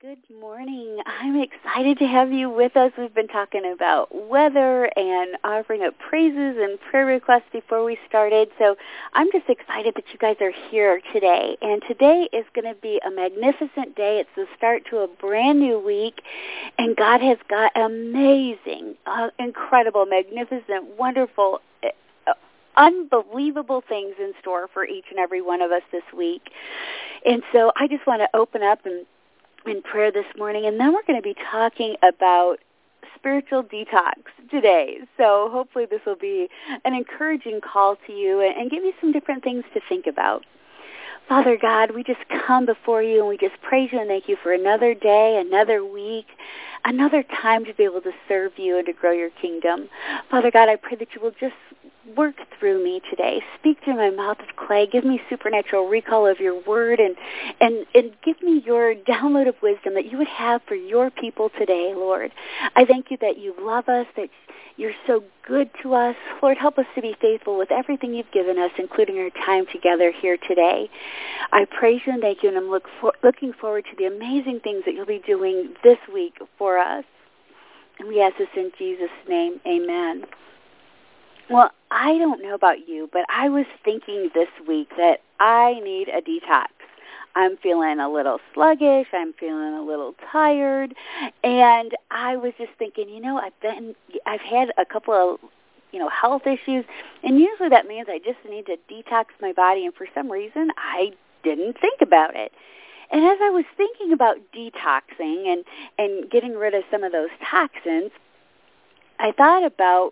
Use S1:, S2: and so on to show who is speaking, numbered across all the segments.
S1: Good morning. I'm excited to have you with us. We've been talking about weather and offering up praises and prayer requests before we started. So I'm just excited that you guys are here today. And today is going to be a magnificent day. It's the start to a brand new week. And God has got amazing, incredible, magnificent, wonderful, unbelievable things in store for each and every one of us this week. And so I just want to open up in prayer this morning, and then we're going to be talking about spiritual detox today. So hopefully this will be an encouraging call to you and give you some different things to think about. Father God, we just come before you and we just praise you and thank you for another day, another week, another time to be able to serve you and to grow your kingdom. Father God, I pray that you will just work through me today. Speak through my mouth of clay. Give me supernatural recall of your word and give me your download of wisdom that you would have for your people today, Lord. I thank you that you love us, that you're so good to us. Lord, help us to be faithful with everything you've given us, including our time together here today. I praise you and thank you, and I'm looking forward to the amazing things that you'll be doing this week for us. And we ask this in Jesus' name, amen. Well, I don't know about you, but I was thinking this week that I need a detox. I'm feeling a little sluggish. I'm feeling a little tired. And I was just thinking, I've had a couple of, health issues. And usually that means I just need to detox my body. And for some reason, I didn't think about it. And as I was thinking about detoxing and getting rid of some of those toxins, I thought about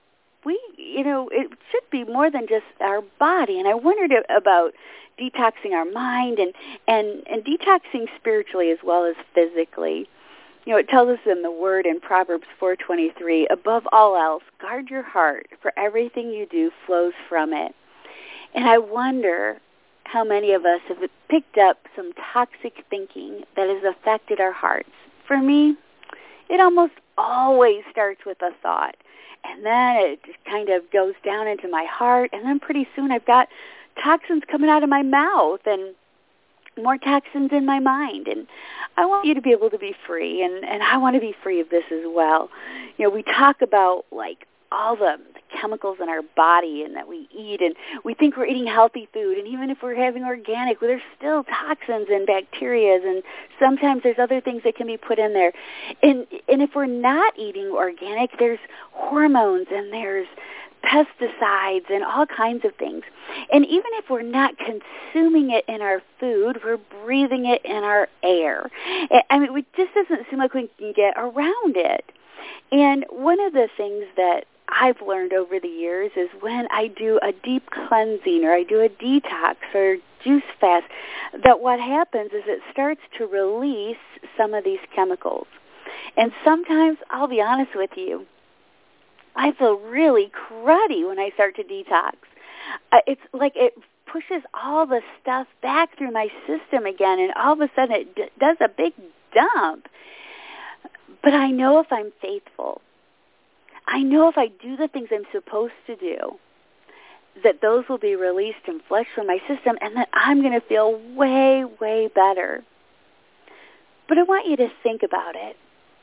S1: it should be more than just our body. And I wondered about detoxing our mind and detoxing spiritually as well as physically. It tells us in the Word in Proverbs 4:23, above all else, guard your heart, for everything you do flows from it. And I wonder how many of us have picked up some toxic thinking that has affected our hearts. For me, it almost always starts with a thought. And then it just kind of goes down into my heart, and then pretty soon I've got toxins coming out of my mouth and more toxins in my mind. And I want you to be able to be free, and I want to be free of this as well. We talk about, all the chemicals in our body and that we eat, and we think we're eating healthy food, and even if we're having organic, there's still toxins and bacteria, and sometimes there's other things that can be put in there. And if we're not eating organic, there's hormones and there's pesticides and all kinds of things. And even if we're not consuming it in our food, we're breathing it in our air. It just doesn't seem like we can get around it. And one of the things that I've learned over the years is when I do a deep cleansing or I do a detox or juice fast, that what happens is it starts to release some of these chemicals. And sometimes, I'll be honest with you, I feel really cruddy when I start to detox. It's like it pushes all the stuff back through my system again, and all of a sudden it does a big dump. But I know if I'm faithful, I know if I do the things I'm supposed to do, that those will be released and flushed from my system, and that I'm going to feel way, way better. But I want you to think about it.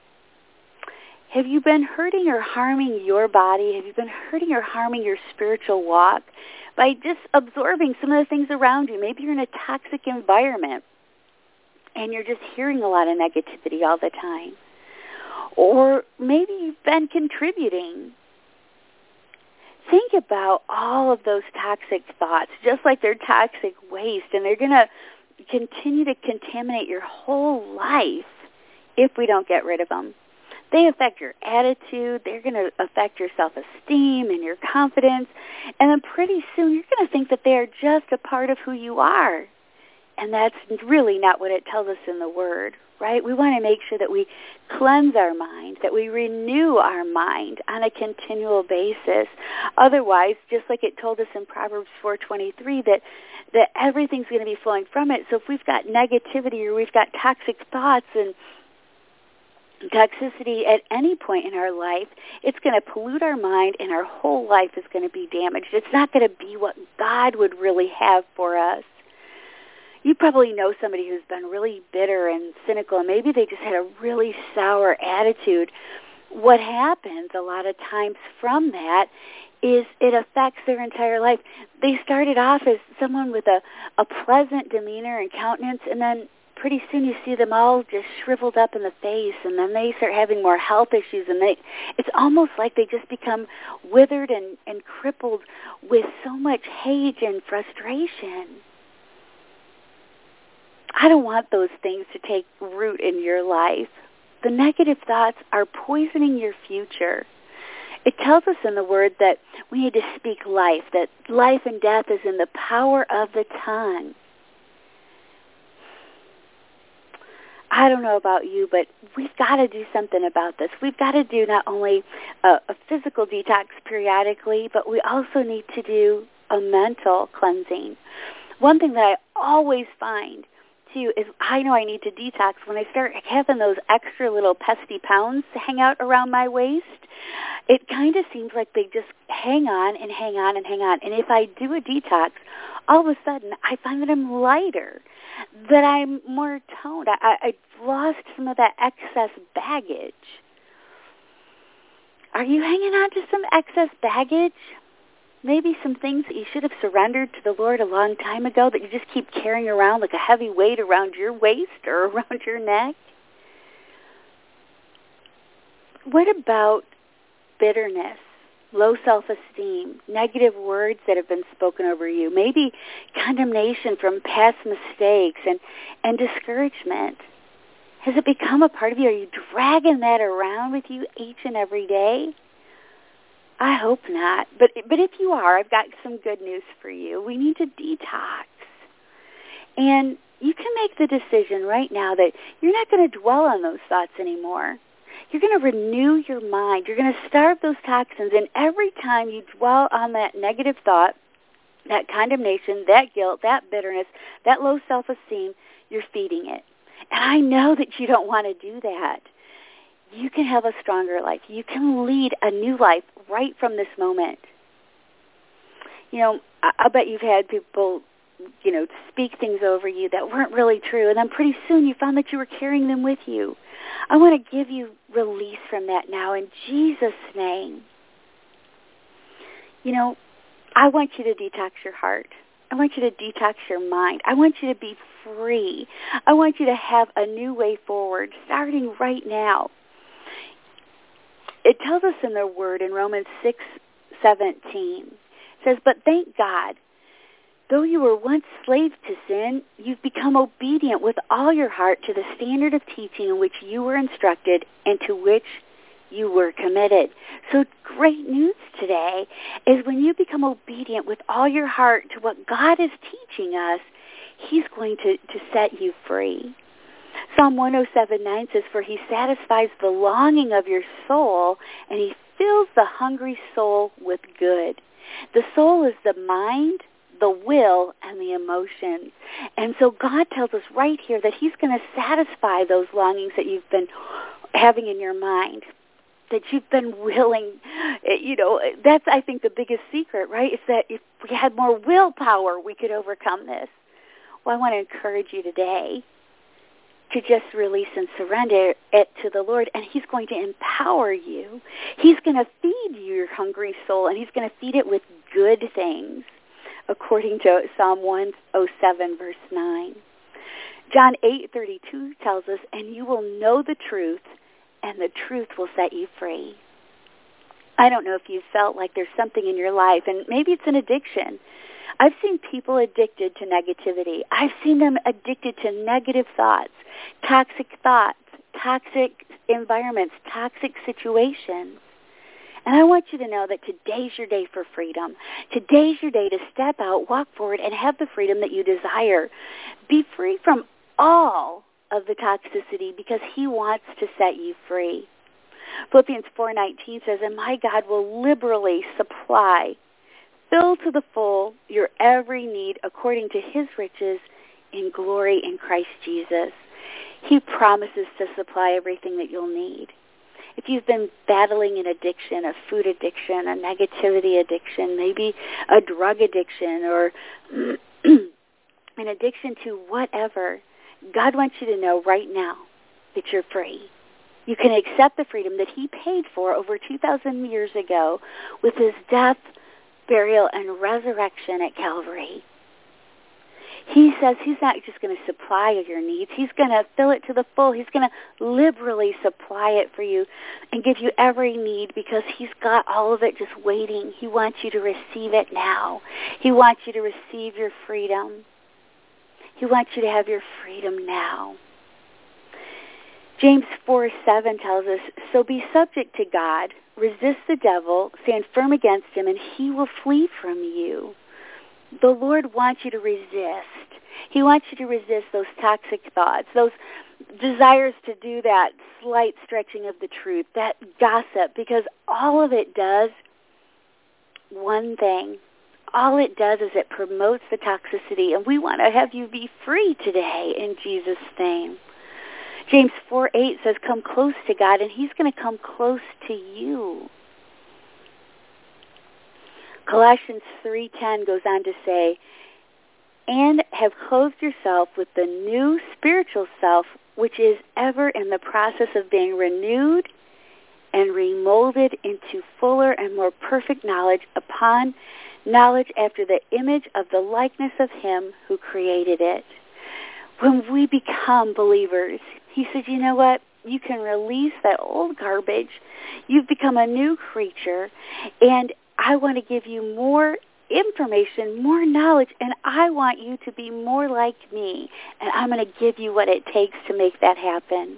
S1: Have you been hurting or harming your body? Have you been hurting or harming your spiritual walk by just absorbing some of the things around you? Maybe you're in a toxic environment and you're just hearing a lot of negativity all the time. Or maybe you've been contributing. Think about all of those toxic thoughts, just like they're toxic waste, and they're going to continue to contaminate your whole life if we don't get rid of them. They affect your attitude. They're going to affect your self-esteem and your confidence. And then pretty soon you're going to think that they are just a part of who you are. And that's really not what it tells us in the Word, right? We want to make sure that we cleanse our mind, that we renew our mind on a continual basis. Otherwise, just like it told us in Proverbs 4:23, that everything's going to be flowing from it. So if we've got negativity or we've got toxic thoughts and toxicity at any point in our life, it's going to pollute our mind and our whole life is going to be damaged. It's not going to be what God would really have for us. You probably know somebody who's been really bitter and cynical, and maybe they just had a really sour attitude. What happens a lot of times from that is it affects their entire life. They started off as someone with a pleasant demeanor and countenance, and then pretty soon you see them all just shriveled up in the face, and then they start having more health issues, and it's almost like they just become withered and crippled with so much hate and frustration. I don't want those things to take root in your life. The negative thoughts are poisoning your future. It tells us in the Word that we need to speak life, that life and death is in the power of the tongue. I don't know about you, but we've got to do something about this. We've got to do not only a physical detox periodically, but we also need to do a mental cleansing. One thing that I always find, too, is I know I need to detox when I start having those extra little pesky pounds hang out around my waist. It kind of seems like they just hang on and hang on and hang on. And if I do a detox, all of a sudden I find that I'm lighter, that I'm more toned. I've lost some of that excess baggage. Are you hanging on to some excess baggage? Maybe some things that you should have surrendered to the Lord a long time ago that you just keep carrying around like a heavy weight around your waist or around your neck? What about bitterness, low self-esteem, negative words that have been spoken over you, maybe condemnation from past mistakes and discouragement? Has it become a part of you? Are you dragging that around with you each and every day? I hope not. But if you are, I've got some good news for you. We need to detox. And you can make the decision right now that you're not going to dwell on those thoughts anymore. You're going to renew your mind. You're going to starve those toxins. And every time you dwell on that negative thought, that condemnation, that guilt, that bitterness, that low self-esteem, you're feeding it. And I know that you don't want to do that. You can have a stronger life. You can lead a new life right from this moment. You know, I bet you've had people, speak things over you that weren't really true, and then pretty soon you found that you were carrying them with you. I want to give you release from that now in Jesus' name. I want you to detox your heart. I want you to detox your mind. I want you to be free. I want you to have a new way forward, starting right now. It tells us in the Word in Romans 6:17. It says, "But thank God, though you were once slaves to sin, you've become obedient with all your heart to the standard of teaching in which you were instructed and to which you were committed." So great news today is when you become obedient with all your heart to what God is teaching us, He's going to set you free. Psalm 107:9 says, "For He satisfies the longing of your soul, and He fills the hungry soul with good." The soul is the mind, the will, and the emotions. And so God tells us right here that He's going to satisfy those longings that you've been having in your mind, that you've been willing. That's, I think, the biggest secret, right? Is that if we had more willpower, we could overcome this. Well, I want to encourage you today to just release and surrender it to the Lord, and He's going to empower you. He's going to feed your hungry soul, and He's going to feed it with good things, according to Psalm 107, verse 9. John 8:32 tells us, "And you will know the truth, and the truth will set you free." I don't know if you felt like there's something in your life, and maybe it's an addiction. I've seen people addicted to negativity. I've seen them addicted to negative thoughts, toxic environments, toxic situations. And I want you to know that today's your day for freedom. Today's your day to step out, walk forward, and have the freedom that you desire. Be free from all of the toxicity because He wants to set you free. Philippians 4:19 says, "And my God will liberally supply, fill to the full your every need according to His riches in glory in Christ Jesus." He promises to supply everything that you'll need. If you've been battling an addiction, a food addiction, a negativity addiction, maybe a drug addiction, or an addiction to whatever, God wants you to know right now that you're free. You can accept the freedom that he paid for over 2,000 years ago with his death, burial, and resurrection at Calvary. He says he's not just going to supply your needs. He's going to fill it to the full. He's going to liberally supply it for you and give you every need because he's got all of it just waiting. He wants you to receive it now. He wants you to receive your freedom. He wants you to have your freedom now. James 4:7 tells us, so be subject to God, resist the devil, stand firm against him, and he will flee from you. The Lord wants you to resist. He wants you to resist those toxic thoughts, those desires to do that slight stretching of the truth, that gossip, because all of it does one thing. All it does is it promotes the toxicity, and we want to have you be free today in Jesus' name. James 4:8 says, come close to God, and he's going to come close to you. Colossians 3:10 goes on to say, and have clothed yourself with the new spiritual self, which is ever in the process of being renewed and remolded into fuller and more perfect knowledge after the image of the likeness of him who created it. When we become believers, he said, you know what? You can release that old garbage. You've become a new creature, and I want to give you more information, more knowledge, and I want you to be more like me, and I'm going to give you what it takes to make that happen.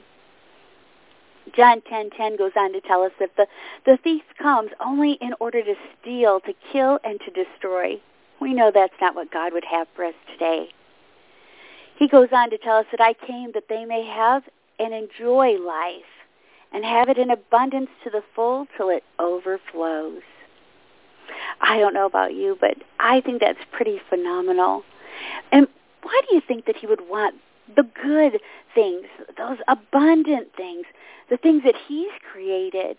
S1: John 10:10 goes on to tell us that the thief comes only in order to steal, to kill, and to destroy. We know that's not what God would have for us today. He goes on to tell us that I came that they may have and enjoy life and have it in abundance to the full till it overflows. I don't know about you, but I think that's pretty phenomenal. And why do you think that he would want the good things, those abundant things, the things that he's created,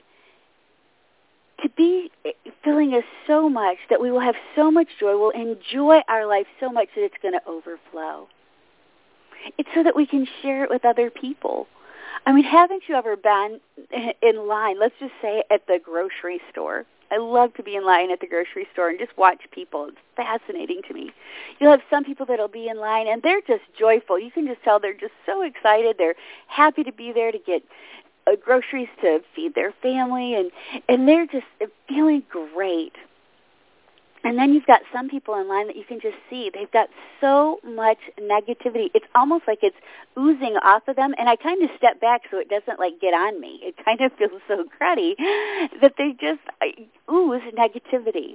S1: to be filling us so much that we will have so much joy, we'll enjoy our life so much that it's going to overflow? It's so that we can share it with other people. I mean, haven't you ever been in line, let's just say at the grocery store? I love to be in line at the grocery store and just watch people. It's fascinating to me. You'll have some people that will be in line, and they're just joyful. You can just tell they're just so excited. They're happy to be there to get groceries to feed their family, and they're just feeling great. And then you've got some people in line that you can just see. They've got so much negativity. It's almost like it's oozing off of them. And I kind of step back so it doesn't, get on me. It kind of feels so cruddy that they just ooze negativity.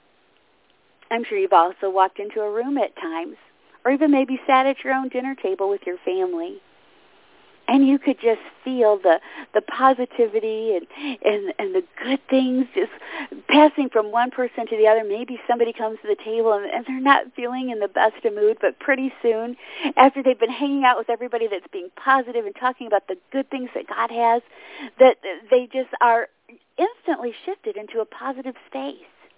S1: I'm sure you've also walked into a room at times, or even maybe sat at your own dinner table with your family. And you could just feel the positivity and the good things just passing from one person to the other. Maybe somebody comes to the table and they're not feeling in the best of mood, but pretty soon, after they've been hanging out with everybody that's being positive and talking about the good things that God has, that they just are instantly shifted into a positive space.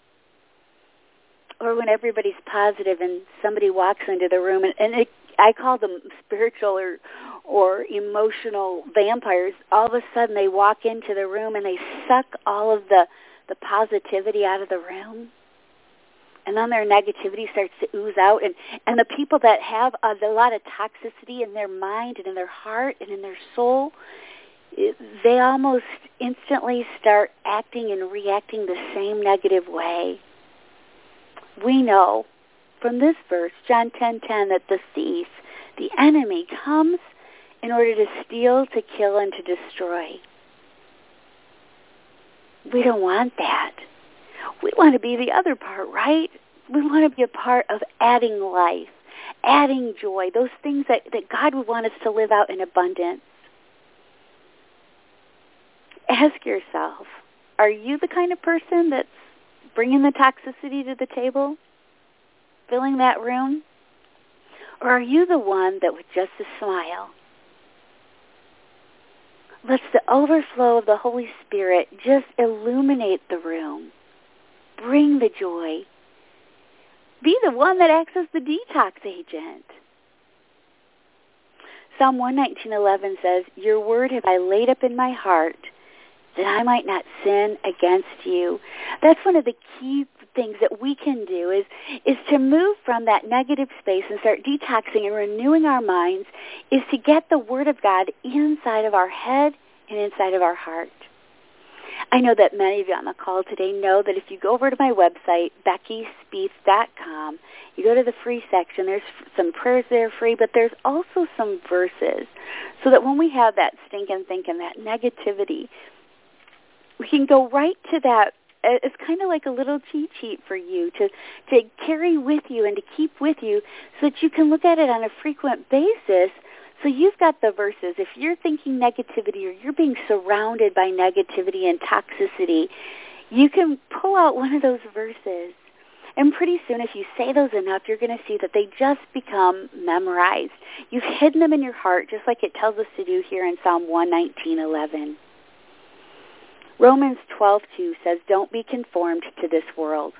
S1: Or when everybody's positive and somebody walks into the room, I call them spiritual or emotional vampires. All of a sudden they walk into the room and they suck all of the positivity out of the room. And then their negativity starts to ooze out. And the people that have a lot of toxicity in their mind and in their heart and in their soul, they almost instantly start acting and reacting the same negative way. We know from this verse, John 10:10, that the thief, the enemy, comes in order to steal, to kill, and to destroy. We don't want that. We want to be the other part, right? We want to be a part of adding life, adding joy, those things that God would want us to live out in abundance. Ask yourself, are you the kind of person that's bringing the toxicity to the table, filling that room? Or are you the one that with just a smile lets the overflow of the Holy Spirit just illuminate the room, bring the joy, Be the one that acts as the detox agent. Psalm 119:11 says, "Your word have I laid up in my heart, that I might not sin against you." That's one of the key things that we can do is to move from that negative space and start detoxing and renewing our minds, is to get the Word of God inside of our head and inside of our heart. I know that many of you on the call today know that if you go over to my website, BeckySpieth.com, you go to the free section, there's some prayers there free, but there's also some verses, so that when we have that stinking thinking, that negativity, we can go right to that. It's kind of like a little cheat sheet for you to carry with you and to keep with you, so that you can look at it on a frequent basis. So you've got the verses. If you're thinking negativity or you're being surrounded by negativity and toxicity, you can pull out one of those verses. And pretty soon, if you say those enough, you're going to see that they just become memorized. You've hidden them in your heart, just like it tells us to do here in Psalm 119:11. Romans 12:2 says, "Don't be conformed to this world,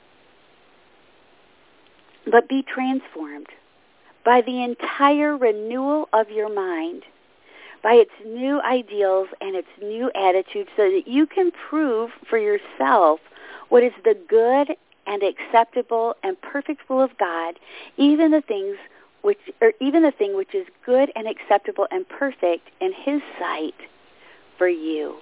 S1: but be transformed by the entire renewal of your mind, by its new ideals and its new attitudes, so that you can prove for yourself what is the good and acceptable and perfect will of God, even the thing which is good and acceptable and perfect in His sight for you."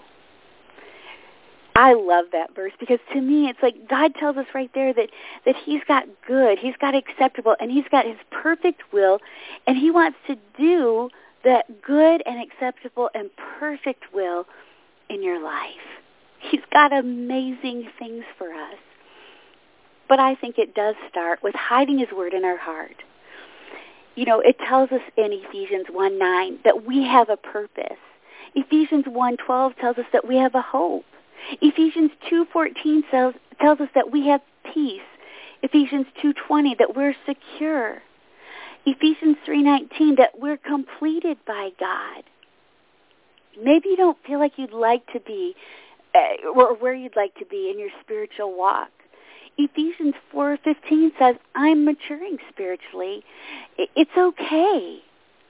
S1: I love that verse, because to me it's like God tells us right there that He's got good, He's got acceptable, and He's got His perfect will, and He wants to do that good and acceptable and perfect will in your life. He's got amazing things for us. But I think it does start with hiding His Word in our heart. You know, it tells us in Ephesians 1:9 that we have a purpose. Ephesians 1:12 tells us that we have a hope. Ephesians 2:14 tells us that we have peace. Ephesians 2:20 that we're secure. Ephesians 3:19 that we're completed by God. Maybe you don't feel like you'd like to be, or where you'd like to be in your spiritual walk. Ephesians 4:15 says, "I'm maturing spiritually. It's okay."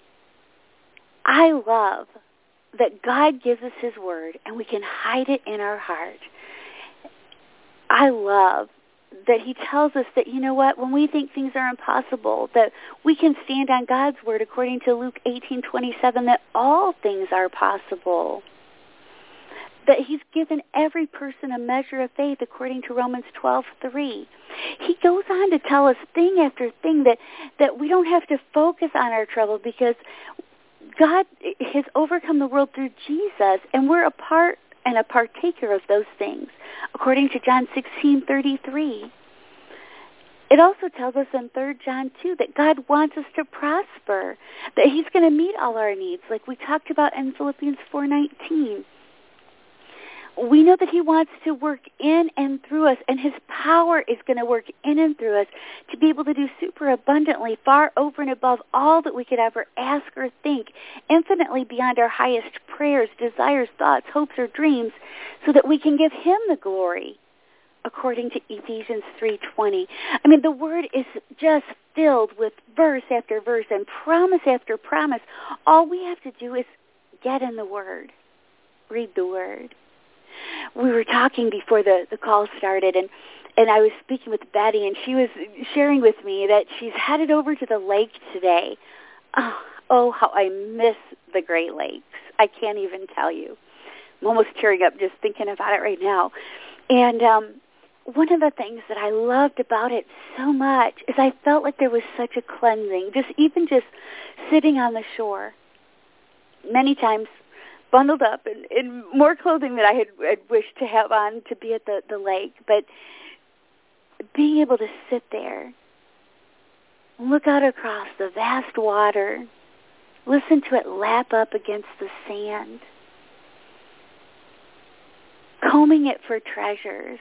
S1: I love that God gives us His Word and we can hide it in our heart. I love that He tells us that, you know what, when we think things are impossible, that we can stand on God's Word according to Luke 18:27, that all things are possible. That He's given every person a measure of faith according to Romans 12:3. He goes on to tell us thing after thing that we don't have to focus on our trouble, because God has overcome the world through Jesus, and we're a part and a partaker of those things, according to John 16:33. It also tells us in 3 John 2 that God wants us to prosper, that He's going to meet all our needs, like we talked about in Philippians 4:19. We know that He wants to work in and through us, and His power is going to work in and through us to be able to do super abundantly, far over and above all that we could ever ask or think, infinitely beyond our highest prayers, desires, thoughts, hopes, or dreams, so that we can give Him the glory, according to Ephesians 3:20. I mean, the Word is just filled with verse after verse and promise after promise. All we have to do is get in the Word, read the Word. We were talking before the call started, and I was speaking with Betty, and she was sharing with me that she's headed over to the lake today. Oh, how I miss the Great Lakes. I can't even tell you. I'm almost tearing up just thinking about it right now. And one of the things that I loved about it so much is I felt like there was such a cleansing, just sitting on the shore. Many times bundled up in more clothing that I had wished to have on to be at the lake, but being able to sit there, look out across the vast water, listen to it lap up against the sand, combing it for treasures,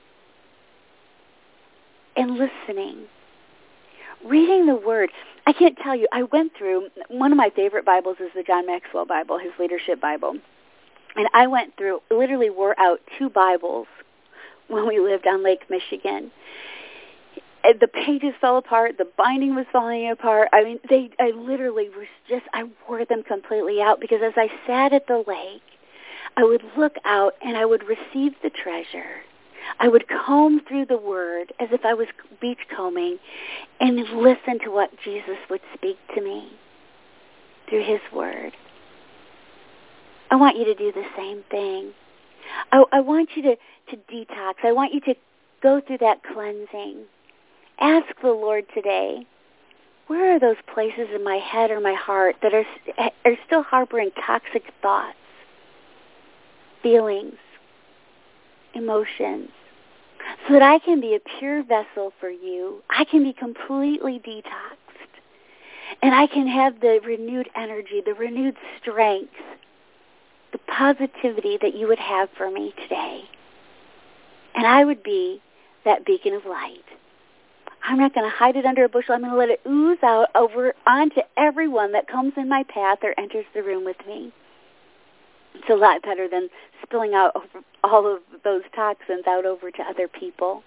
S1: and listening, reading the Word. I can't tell you, I went through, one of my favorite Bibles is the John Maxwell Bible, his leadership Bible. And I went through, literally wore out 2 Bibles when we lived on Lake Michigan. the pages fell apart. The binding was falling apart. I mean, I literally I wore them completely out because as I sat at the lake, I would look out and I would receive the treasure. I would comb through the Word as if I was beachcombing and listen to what Jesus would speak to me through His Word. I want you to do the same thing. I want you to detox. I want you to go through that cleansing. Ask the Lord today, where are those places in my head or my heart that are still harboring toxic thoughts, feelings, emotions, so that I can be a pure vessel for you. I can be completely detoxed, and I can have the renewed energy, the renewed strength, the positivity that you would have for me today. And I would be that beacon of light. I'm not going to hide it under a bushel. I'm going to let it ooze out over onto everyone that comes in my path or enters the room with me. It's a lot better than spilling out all of those toxins out over to other people.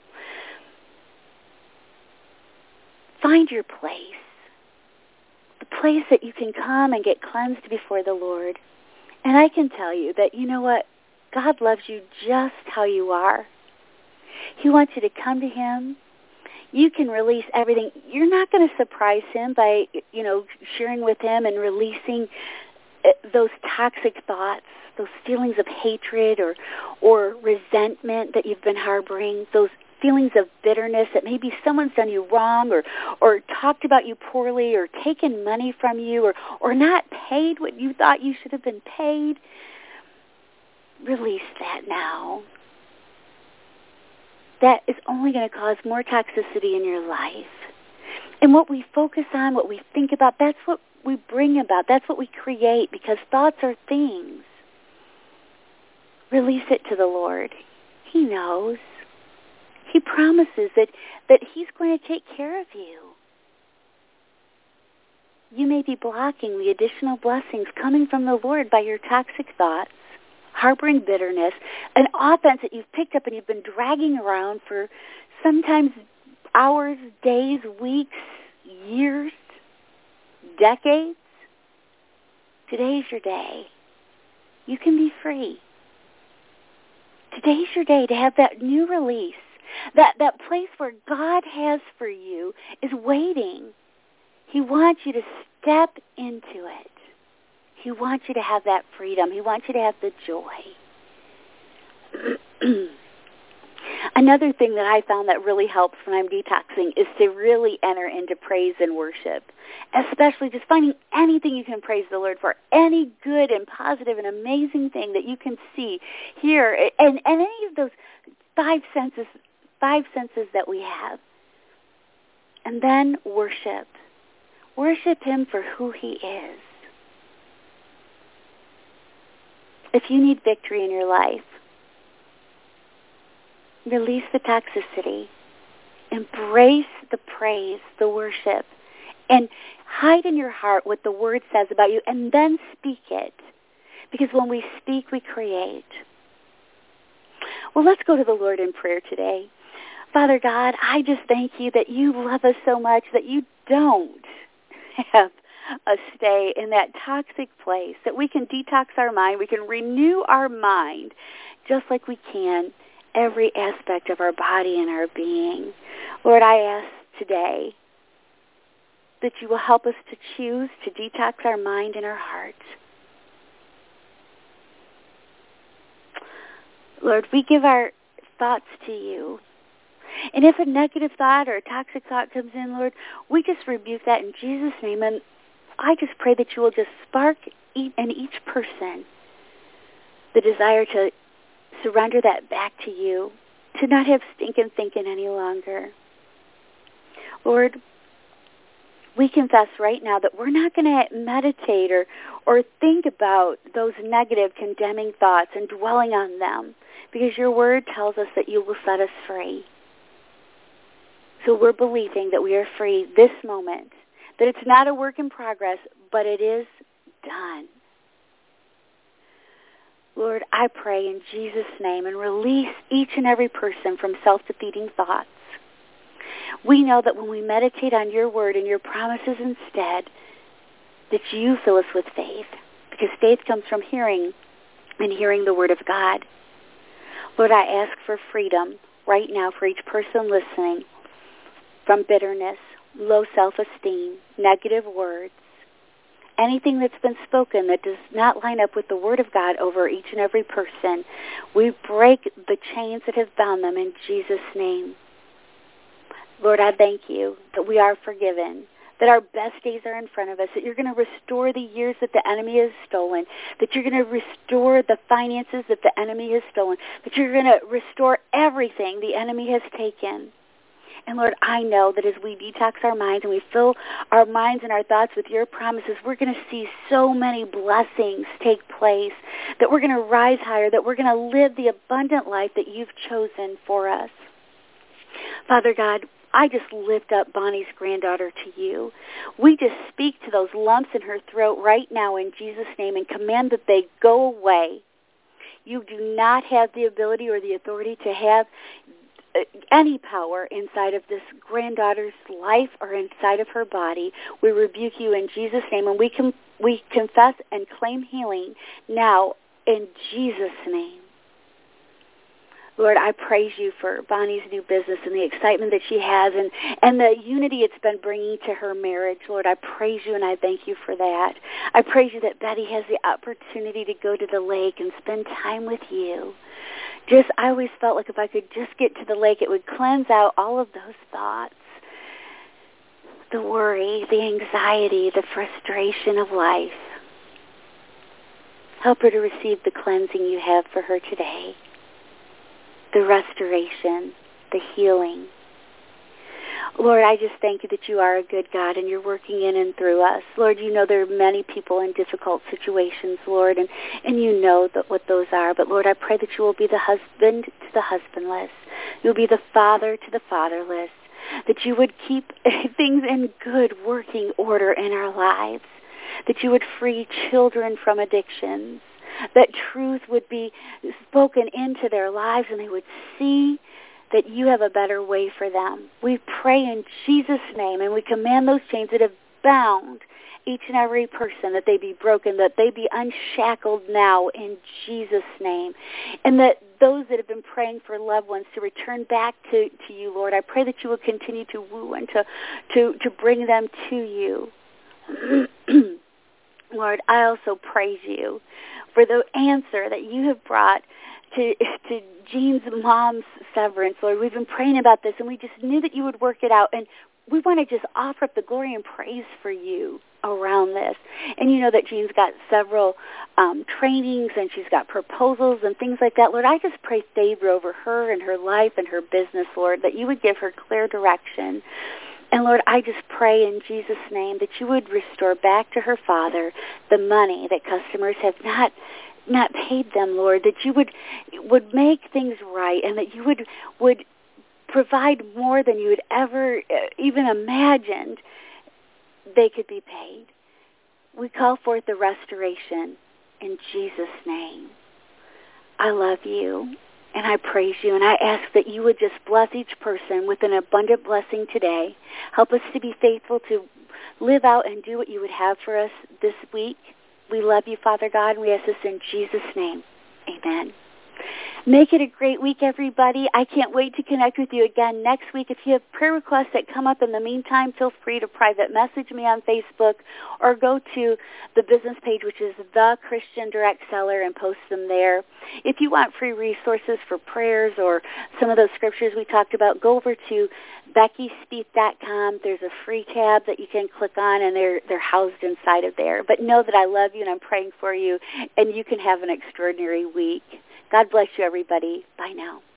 S1: Find your place, the place that you can come and get cleansed before the Lord. And I can tell you that, you know what? God loves you just how you are. He wants you to come to Him. You can release everything. You're not going to surprise Him by, sharing with Him and releasing those toxic thoughts, those feelings of hatred or resentment that you've been harboring, those feelings of bitterness that maybe someone's done you wrong or talked about you poorly or taken money from you or not paid what you thought you should have been paid. Release that now. That is only going to cause more toxicity in your life. And what we focus on, what we think about, that's what we bring about. That's what we create, because thoughts are things. Release it to the Lord. He knows. He promises that He's going to take care of you. You may be blocking the additional blessings coming from the Lord by your toxic thoughts, harboring bitterness, an offense that you've picked up and you've been dragging around for sometimes hours, days, weeks, years, decades. Today's your day. You can be free. Today's your day to have that new release. That place where God has for you is waiting. He wants you to step into it. He wants you to have that freedom. He wants you to have the joy. Another thing that I found that really helps when I'm detoxing is to really enter into praise and worship, especially just finding anything you can praise the Lord for, any good and positive and amazing thing that you can see, hear, and any of those five senses that we have. And then worship. Worship Him for who He is. If you need victory in your life, release the toxicity. Embrace the praise, the worship, and hide in your heart what the Word says about you, and then speak it. Because when we speak, we create. Well, let's go to the Lord in prayer today. Father God, I just thank You that You love us so much that You don't have us stay in that toxic place, that we can detox our mind, we can renew our mind just like we can every aspect of our body and our being. Lord, I ask today that You will help us to choose to detox our mind and our heart. Lord, we give our thoughts to You. And if a negative thought or a toxic thought comes in, Lord, we just rebuke that in Jesus' name. And I just pray that You will just spark in each person the desire to surrender that back to You, to not have stinking thinking any longer. Lord, we confess right now that we're not going to meditate or think about those negative, condemning thoughts and dwelling on them, because Your Word tells us that You will set us free. So we're believing that we are free this moment, that it's not a work in progress, but it is done. Lord, I pray in Jesus' name and release each and every person from self-defeating thoughts. We know that when we meditate on your word and your promises instead, that you fill us with faith, because faith comes from hearing, and hearing the word of God. Lord, I ask for freedom right now for each person listening from bitterness, low self-esteem, negative words, anything that's been spoken that does not line up with the word of God over each and every person. We break the chains that have bound them in Jesus' name. Lord, I thank you that we are forgiven, that our best days are in front of us, that you're going to restore the years that the enemy has stolen, that you're going to restore the finances that the enemy has stolen, that you're going to restore everything the enemy has taken. And Lord, I know that as we detox our minds and we fill our minds and our thoughts with your promises, we're going to see so many blessings take place, that we're going to rise higher, that we're going to live the abundant life that you've chosen for us. Father God, I just lift up Bonnie's granddaughter to you. We just speak to those lumps in her throat right now in Jesus' name and command that they go away. You do not have the ability or the authority to have any power inside of this granddaughter's life or inside of her body. We rebuke you in Jesus' name, and we confess and claim healing now in Jesus' name. Lord, I praise you for Bonnie's new business and the excitement that she has and the unity it's been bringing to her marriage. Lord, I praise you and I thank you for that. I praise you that Betty has the opportunity to go to the lake and spend time with you. I always felt like if I could just get to the lake, it would cleanse out all of those thoughts, the worry, the anxiety, the frustration of life. Help her to receive the cleansing you have for her today, the restoration, the healing. Lord, I just thank you that you are a good God and you're working in and through us. Lord, you know there are many people in difficult situations, Lord, and you know what those are. But Lord, I pray that you will be the husband to the husbandless. You'll be the father to the fatherless, that you would keep things in good working order in our lives, that you would free children from addictions, that truth would be spoken into their lives and they would see that you have a better way for them. We pray in Jesus' name, and we command those chains that have bound each and every person, that they be broken, that they be unshackled now in Jesus' name. And that those that have been praying for loved ones to return back to you, Lord, I pray that you will continue to woo and to bring them to you. Lord, I also praise you for the answer that you have brought to Jean's mom's severance. Lord, we've been praying about this, and we just knew that you would work it out. And we want to just offer up the glory and praise for you around this. And you know that Jean's got several trainings, and she's got proposals and things like that. Lord, I just pray favor over her and her life and her business, Lord, that you would give her clear direction. And Lord, I just pray in Jesus' name that you would restore back to her father the money that customers have not paid them, Lord, that you would make things right, and that you would provide more than you had ever even imagined they could be paid. We call forth the restoration in Jesus' name. I love you, and I praise you, and I ask that you would just bless each person with an abundant blessing today. Help us to be faithful to live out and do what you would have for us this week. We love you, Father God, and we ask this in Jesus' name. Amen. Make it a great week, everybody. I can't wait to connect with you again next week. If you have prayer requests that come up in the meantime, feel free to private message me on Facebook or go to the business page, which is The Christian Direct Seller, and post them there. If you want free resources for prayers or some of those scriptures we talked about, go over to BeckySpeeth.com. There's a free tab that you can click on, and they're housed inside of there. But know that I love you, and I'm praying for you, and you can have an extraordinary week. God bless you, everybody. Bye now.